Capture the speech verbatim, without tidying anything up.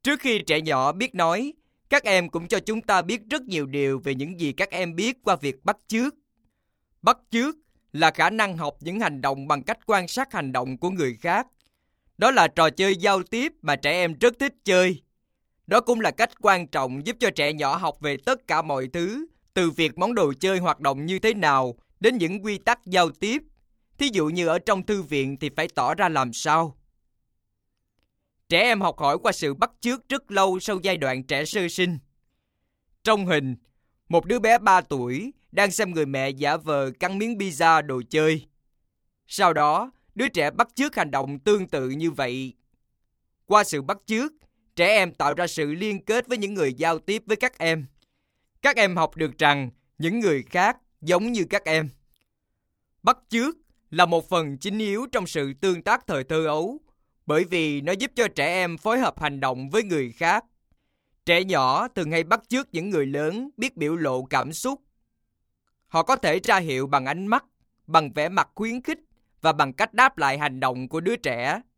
Trước khi trẻ nhỏ biết nói, các em cũng cho chúng ta biết rất nhiều điều về những gì các em biết qua việc bắt chước. Bắt chước là khả năng học những hành động bằng cách quan sát hành động của người khác. Đó là trò chơi giao tiếp mà trẻ em rất thích chơi. Đó cũng là cách quan trọng giúp cho trẻ nhỏ học về tất cả mọi thứ, từ việc món đồ chơi hoạt động như thế nào đến những quy tắc giao tiếp. Thí dụ như ở trong thư viện thì phải tỏ ra làm sao. Trẻ em học hỏi qua sự bắt chước rất lâu sau giai đoạn trẻ sơ sinh. Trong hình, một đứa bé ba tuổi đang xem người mẹ giả vờ cắn miếng pizza đồ chơi. Sau đó, đứa trẻ bắt chước hành động tương tự như vậy. Qua sự bắt chước, trẻ em tạo ra sự liên kết với những người giao tiếp với các em. Các em học được rằng những người khác giống như các em. Bắt chước là một phần chính yếu trong sự tương tác thời thơ ấu, bởi vì nó giúp cho trẻ em phối hợp hành động với người khác. Trẻ nhỏ thường hay bắt chước những người lớn biết biểu lộ cảm xúc. Họ có thể ra hiệu bằng ánh mắt, bằng vẻ mặt khuyến khích và bằng cách đáp lại hành động của đứa trẻ.